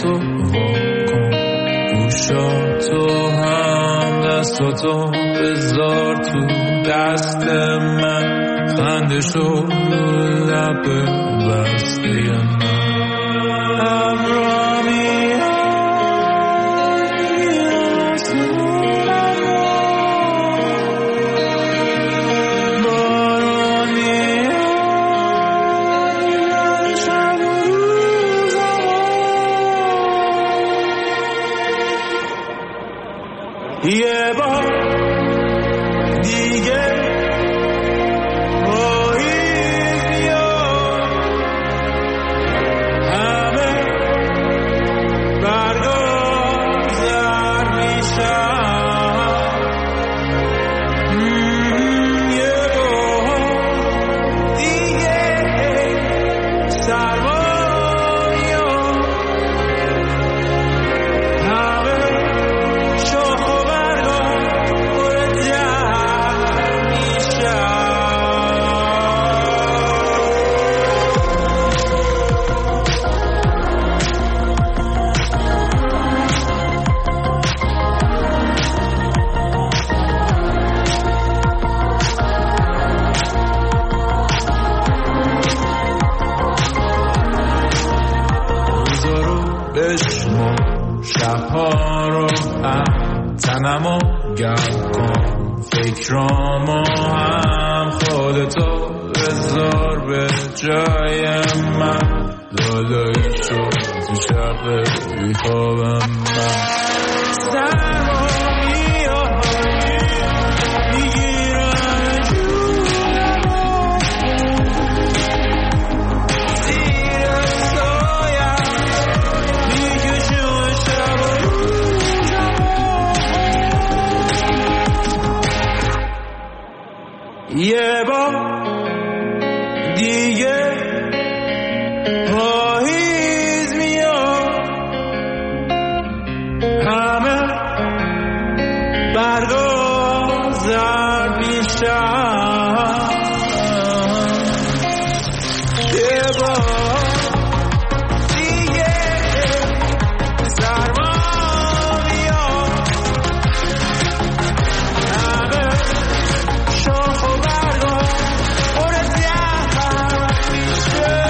چشاتو واکن، گوشاتو هم دستاتو بذار تو دست من، خنده شو لب بسته من. یه بار دیگه پاییز میاد، همه برگا زرد میشن. یه بار دیگه سرما میاد، همه شاخ و شبها رو هم تنمو گرم کن، فکرامو هم خودتو بذار به جای من، لالایی شد تو شب بیخوابم من. سرما میاد میگیرم جونمو، زیر سایم میکشم شب و روزمو. یه بار دیگه پاییز میاد، همه برگا زرد میشن. یه بار دیگه سرما میاد، همه شاخ و برگا پر زهر میشه.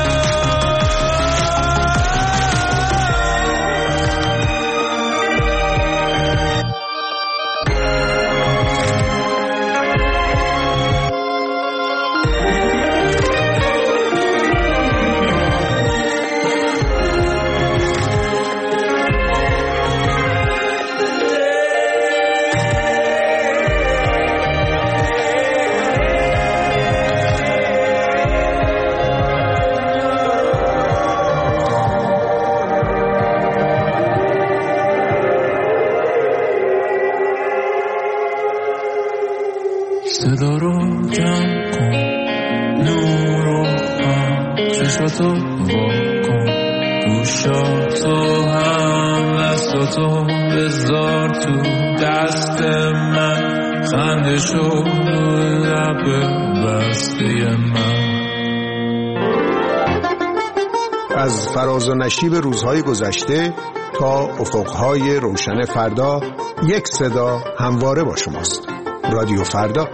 صدا رو جمع کن، نور رو هم چشاتو واکن، گوشاتو هم دستاتو بذار تو دست من، خنده شو لب بسته من. از فراز و نشیب روزهای گذشته تا افقهای روشن فردا، یک صدا همواره با شماست. رادیو فردا.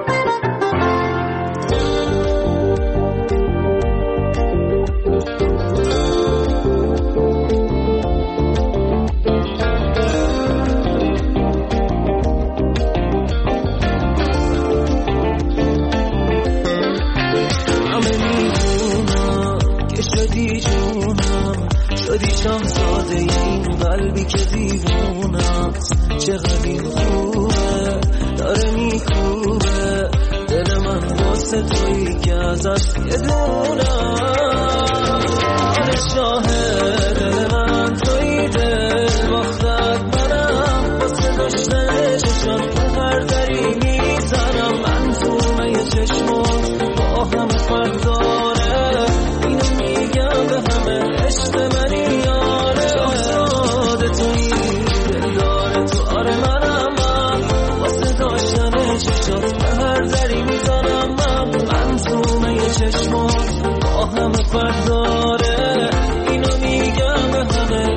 شدی شاهزاده این قلبی که دیوونست، چقدر این خوبه داره میکوبه دل من واسه تویی که ازت یه دونم. آره شاهد دل من تویی، دل باختت منم، واسه داشتن چشات به هر دری میزنم. منظومه یه چشمات با همه فرق داره، اینو میگم به همه عشق منی یاره. شاهزاده تویی دلدار تو، آره منم من، واسه داشتن چشات به هر دری میزنم. منظومه یه چشمات با همه فرق داره، اینو میگم به همه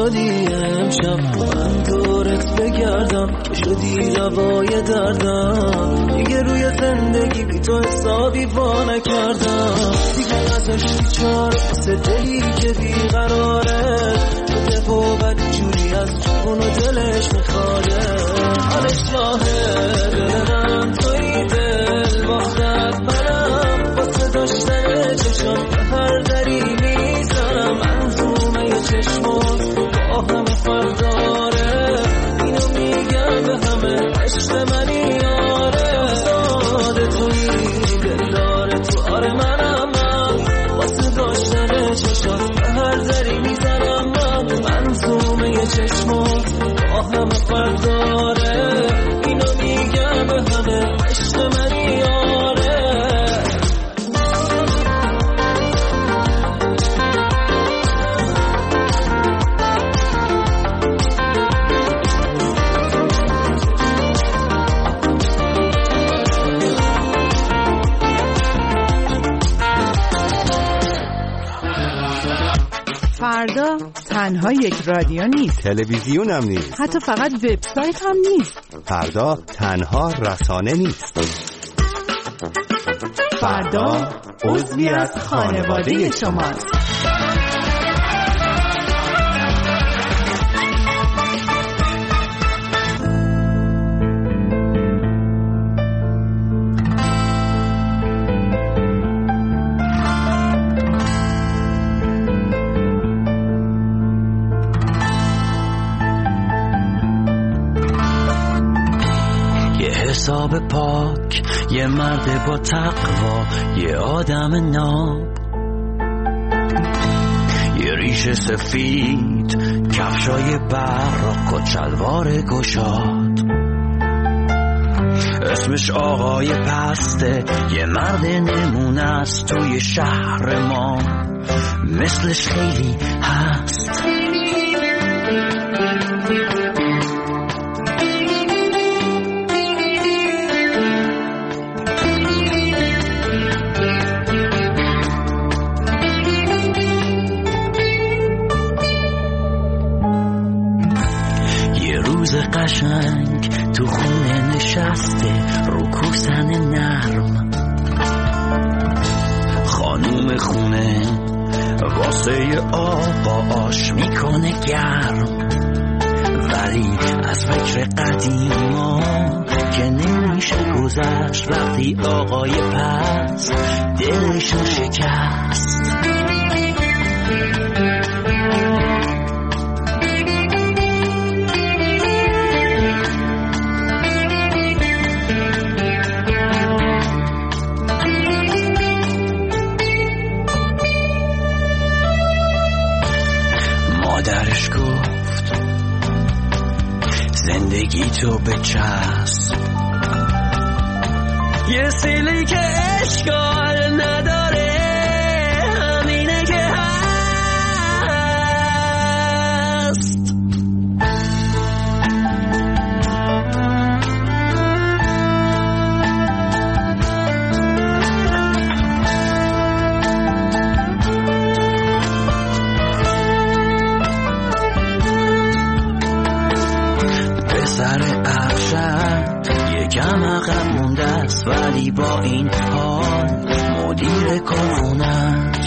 شدی امشب من دورت بگردم شدی دوای دردم دیگه روی زندگی بی تو حسابی با نکردم دیگه نذاشتی چاره واسه دلی که بیقراره تو دفاقت جوری از جون و دلش میخواده حالش جاهه دلم توی دل باختت منم واسه داشتن چشم هر دری میزنم منظومه چشمات با همه فرداره اینو میگم به همه عشق منی یاره ساده توی دل داره تو آره منم من واسه داشتن چشم هر دری میزنم من منظومه چشمات با همه فرداره اینو میگم به همه عشق منی یاره فردا تنها یک رادیو نیست، تلویزیون هم نیست، حتی فقط وبسایت هم نیست. فردا تنها رسانه نیست. فردا عضوی از خانواده شماست. حساب پاک یه مرد با تقوا یه آدم ناب یه ریش سفید کفشای براق و چلوار گشاد اسمش آقای پسته یه مرد نمونه است توی شهر ما مثلش خیلی هست قشنگ تو خونه نشسته رو کوسن نرم خانوم خونه واسه آقا آش میکنه گرم ولی از فکر قدیما که نمیشه گذشت وقتی آقای پس دلشو شکست مادرش گفت زندگی تو بچسب یه سیلی که اشکال نداره همینه که هست پسر ارشد یکم عقب مونده است ولی با این حال مدیر کارخونه است